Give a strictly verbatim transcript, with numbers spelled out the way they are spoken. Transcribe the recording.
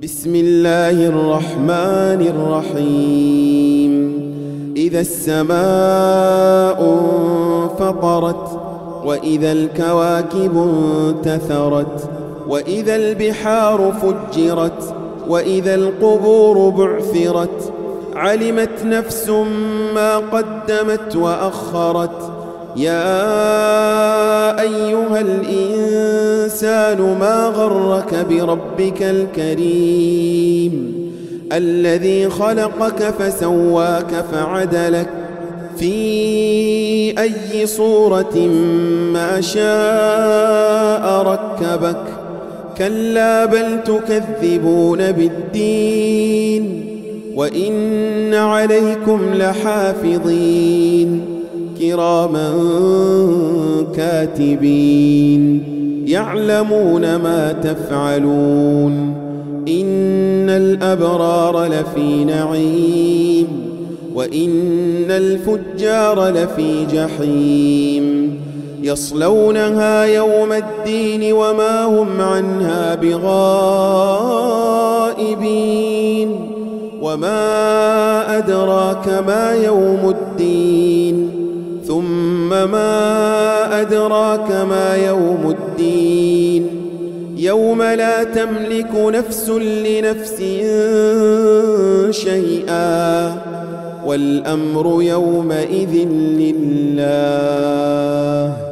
بسم الله الرحمن الرحيم إذا السماء انفطرت وإذا الكواكب انتثرت وإذا البحار فجرت وإذا القبور بعثرت علمت نفس ما قدمت وأخرت يا أيها الإنسان ما غرك بربك الكريم الذي خلقك فسواك فعدلك في أي صورة ما شاء ركبك كلا بل تكذبون بالدين وإن عليكم لحافظين كراما كاتبين يعلمون ما تفعلون إن الأبرار لفي نعيم وإن الفجار لفي جحيم يصلونها يوم الدين وما هم عنها بغائبين وما أدراك ما يوم الدين ثم ما أدراك ما يوم الدين يوم لا تملك نفس لنفس شيئا والأمر يومئذ لله.